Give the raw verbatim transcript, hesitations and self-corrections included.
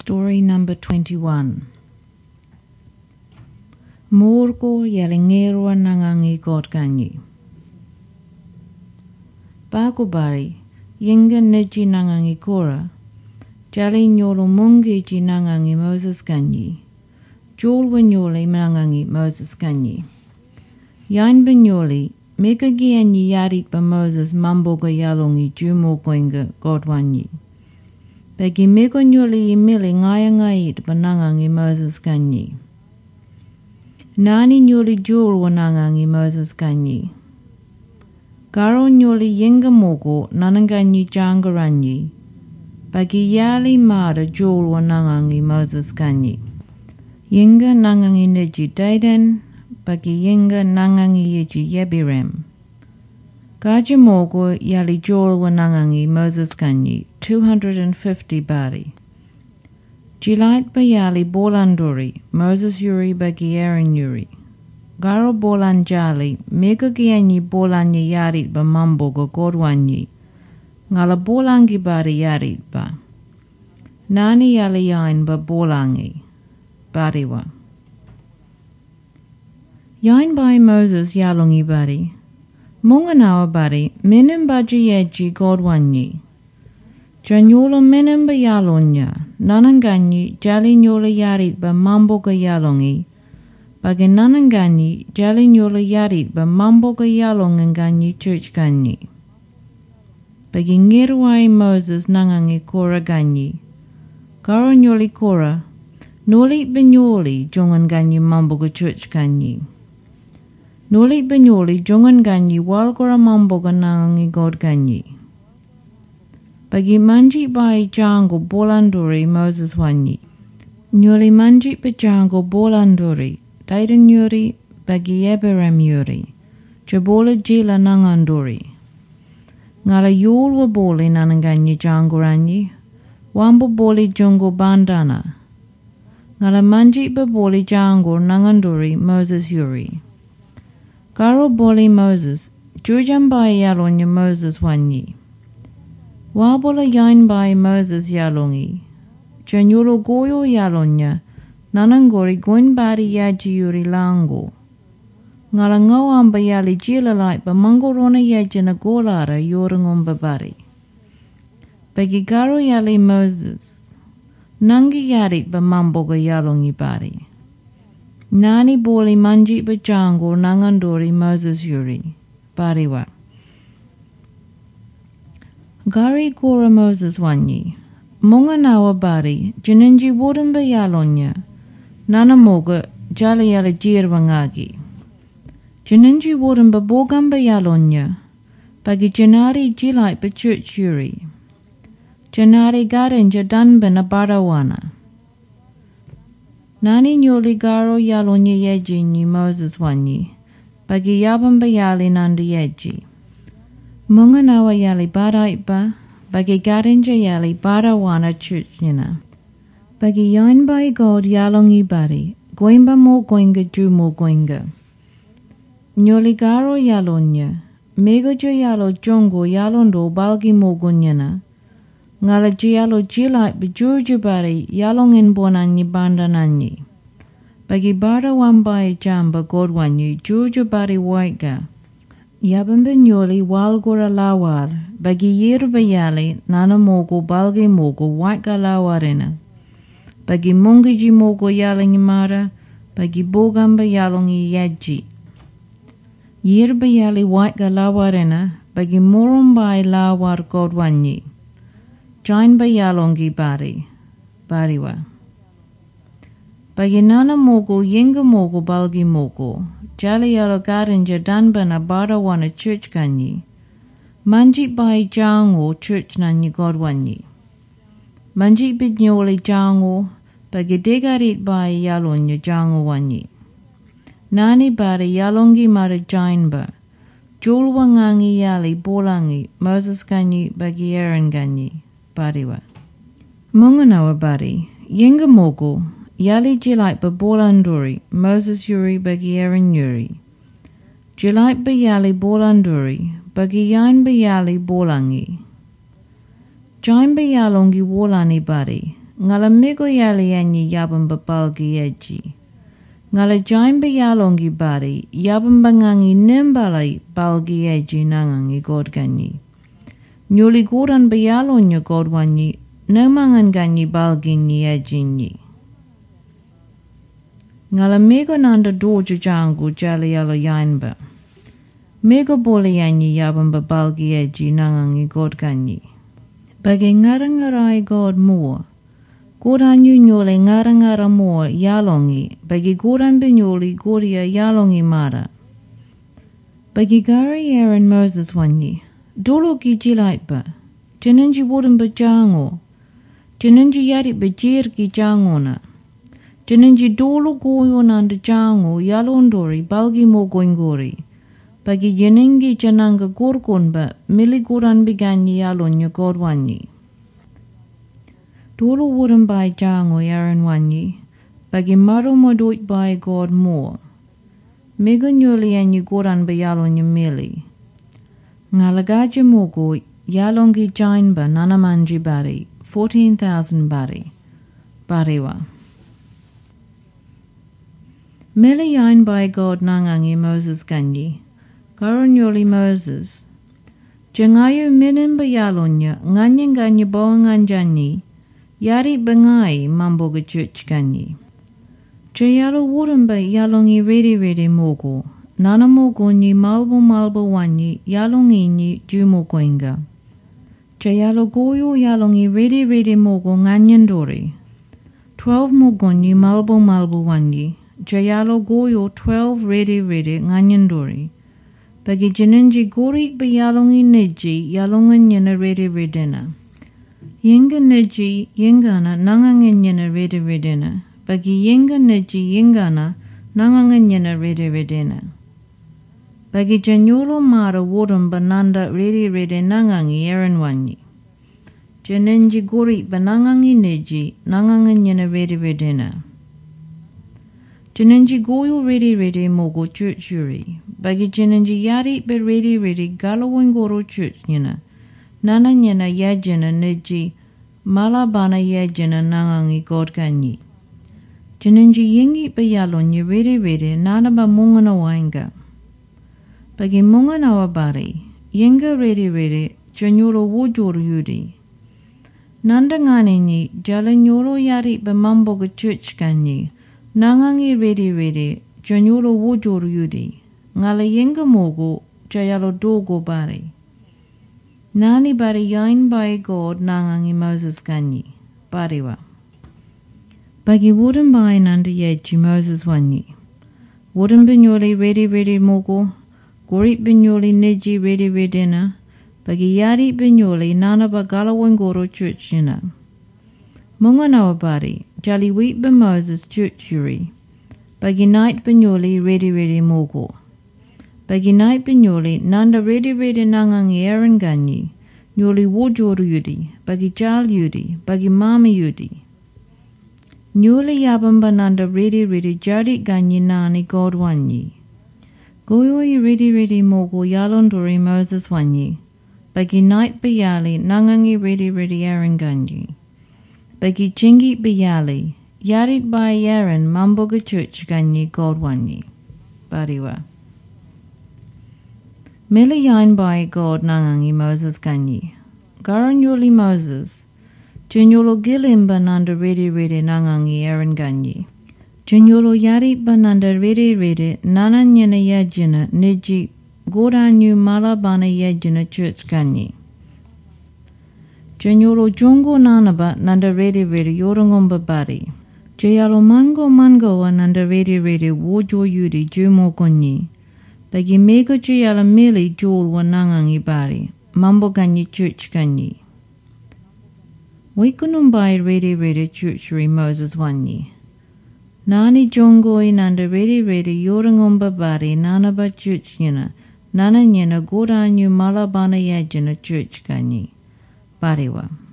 Story number twenty-one. Morgo yalingerua nangangi godganyi. Bagubari, yinga neji nangangi kora, jali nyolo mungi ji nangangi Moses ganyi, jolwa nyoli nangangi Moses ganyi. Yain banyoli, mega gianyi yarit ba Moses mamboga yalongi jumo goinga godwanyi. Bagi mego nyoli imili ngaya ngayit banangangi Moses ganyi. Nani nyoli jul wanangangi Moses ganyi. Garo nyoli yenga mogo nananganyi jangaranyi. Bagi yali mada jul wanangangi Moses ganyi. Yenga nangangi neji Daiden, bagi yenga nangangi yeji Yebirem. Gaji mogo yali jol wanangangi Moses ganyi, two hundred and fifty bari. Jilait bayali bolanduri, Moses yuri bagi Aaron yuri. Garo bolanjali, mega gianyi bolanyi yarit ba mambogo godwanyi. Ngala bolangi bari yarit ba. Nani yali yain ba bolangi. Bariwa. Yain by Moses yalongi bari. Munganawa bari, minim baji yeji godwanyi. Janyolo minim ba yalonya, nananganyi jali nyola yarit ba mamboga yalongi. Bagi nananganyi jali nyola yarit ba mamboga yalonganganyi church ganyi. Bagi ngirwai Moses nangangi kora ganyi. Garo nyoli kora, noli banyoli jongan ganyi mamboga church ganyi. Noli banyoli jongan ganyi walgora mamboga nangangi god ganyi. Bagi manji bai jango bolanduri Moses wanyi. Nyoli manji ba jango bolanduri, Daiden yuri, bagi Yebirem yuri, jabola jila nanganduri. Ngala yul wa boli nananganyi jangoranyi, wambo boli jongo bandana. Ngala manji ba boli jango nanganduri Moses yuri. Garo boli Moses, jujam bai yalonya Moses wanyi. Wabola yain bai Moses yalongi. Janyolo goyo yalonya, nanangori goin bari yaji yuri lango. Ngala ngawam bayali jila light ba mangorona yajina golara yorangom babari. Bagi garo yali Moses, nangi yarit ba mamboga yalongi bari. Nani boli manji ba jango nangandori Moses yuri. Bariwa. Gari gora Moses wanyi. Munganawa bari, jininji wudamba yalonya. Nana moga jali yala jirwangagi. Jininji wudamba bogamba yalonya. Bagi janari jilai ba church yuri. Janari garinja danba na barawana. Nani nyoli garo yalonya yeji ni Moses wanyi. Bagi yabamba yali nanda yeji. Munganawa yali baraiba, bagi garinja yali barawana churchina. Bagi yain by God yalongi bari, goimba mo goinga ju mo goinga. Nyoli garo yalonya, mego jo yalo jongo yalondo balgi mo gonyana. Ngala jiyalo jilai bujurju bari yalongin bonanyi bandananyi. Bagi bara wambai jamba godwanyi jurju bari waiga. Yabamba nyoli walgora lawar, bagi yirba yali nana mogo balgi mogo waiga lawarina. Bagi mungiji mogo yalingi mara, bagi bogamba yalongi yaji. Yirba yali waiga lawarina, bagi morumbai lawar godwanyi. Jain ba yalongi bari, bariwa. Bagi nana mogo yenga mogo balgi mogo, jali yalo garinja danba na barawana church ganyi. Manji bai jango church nanyi godwanyi. Manji bidnyoli jango, bagi degarit bai yalonya jango wanyi. Nani bari yalongi mara jain ba. Julwangangi yali bolangi, Moses ganyi bagi Aaron ganyi. Bariwa. Munganawa bari, yenga mogo, yali jilait ba bolanduri, Moses yuri bagi Aaron yuri. Jilait ba yali bolanduri, bagi yain ba yali bolangi. Jain ba yalongi wolani bari, ngala mego yali yanyi yabamba balgi yeji. Ngala jaimba yalongi bari yabamba ngangi nembalai balgi yeji nangangi god ganyi. Nyuli goran bayalonya god wanyi namangan ganyi balgi nyi yeji nyi. Ngala mego nanda doja jangu jali yalo yainba. Mego bole yanyi yabamba balgi yeji nangangi god ganyi. Bagi ngarangarai god more. Goran yu nyole ngarangara more yalongi, bagi goran binyoli goria yalongi mara. Bagi gari Aaron Moses wanyi, dolo ki jilaitba, jananji wooden bajango, jananji yari bajir ki jangona, jananji dolo goyo nanda jango yalondori balgi mo goingori, bagi janengi jananga gorgonba mili goran biganyi yalonya god wanyi. Dolo wooden by jango Aaron wanyi, bagi maro modoit by god more. Mega nyoli yanyi goran ba yalonya mili. Ngalagaja mogo yalongi jainba nanamanji bari, fourteen thousand bari. Bariwa. Mili yain by god nangangi Moses ganyi. Garon yoli Moses. Jangayu minimba yalonya nganyang ganyi boangan janyi. Yari bangai mamboga church ganyi. Jayalo wurumba yalongi redi redi mogo. Nana mogo ni malbo malbo wanyi yalongi ni jumo goinga. Jayalo goyo yalongi redi redi mogo nganyandori. Twelve mogo ni malbo malbo wanyi. Jayalo goyo twelve redi redi nganyandori. Bagi jananji gorit ba yalongi neji yalongan yana redi redena. Yenga neji yengana nangangan yana redi redena. Bagi yenga neji yengana nangangan yana redi redena. Bagi janyolo mara wodum bananda redi redi nangangi Aaron wanyi. Jananji gorit ba nangangi neji nangangan yana redi redena. Jananji goyo redi redi mogo church yuri. Bagi jananji yari be redi redi galawangoro church yana. Nana nyana yajana neji malabana yajana nangangi god ganyi. Jananji yengi be yalonya redi redi nana ba mungana wainga. Bagi mungana wabari, yenga redi redi janyolo wojoro yudi. Nanda ngani ni jalanyolo yari be mamboga church ganyi. Nangangi redi redi janyolo wojoro yudi. Ngala yenga mogo jayalo dogo bari. Nani bari yain by God nangangi Moses ganyi. Bariwa. Bagi wooden by nanda yeji Moses wanyi. Wooden binyoli redi redi mogo. Gorit binyoli neji redi redena. Bagi yari binyoli nanaba galawangoro church yina. Munganawa bari. Jali wheat be Moses church yuri. Bagi night binyoli redi redi mogo. Bagi night binyoli nanda redi redi nangangi Aaron ganyi. Nyoli wojoro yudi. Bagi jal yudi. Bagi mami yudi. Nyoli yabamba nanda redi redi jadi ganyi nani god wanyi. Goyoi redi redi mogo yalondori Moses wanyi. Bagi night bayali nangangi redi redi Aaron ganyi. Bagi chingi bayali. Yarit by Aaron mamboga church ganyi god wanyi. Bariwa. Mili yain by God nangangi Moses ganyi. Garan yoli Moses. Janyolo gilimba nanda redi redi nangangi Aaron ganyi. Janyolo yari bananda redi redi nana nyana yajina neji goranyu malabana yajina church ganyi. Janyolo jongo nanaba nanda redi redi yorongomba bari. Jayalo mango mango nanda redi redi wojo yudi jumo gonyi. Bagi mego jayala mili jol wanangangi bari. Mambo ganyi church ganyi. Wikunumbai redi redi churchuri Moses wanyi. Nani jongoi nanda redi redi yorongomba bari nanaba church yana. Nana nyana goranyu malabana yajina church ganyi. Bariwa.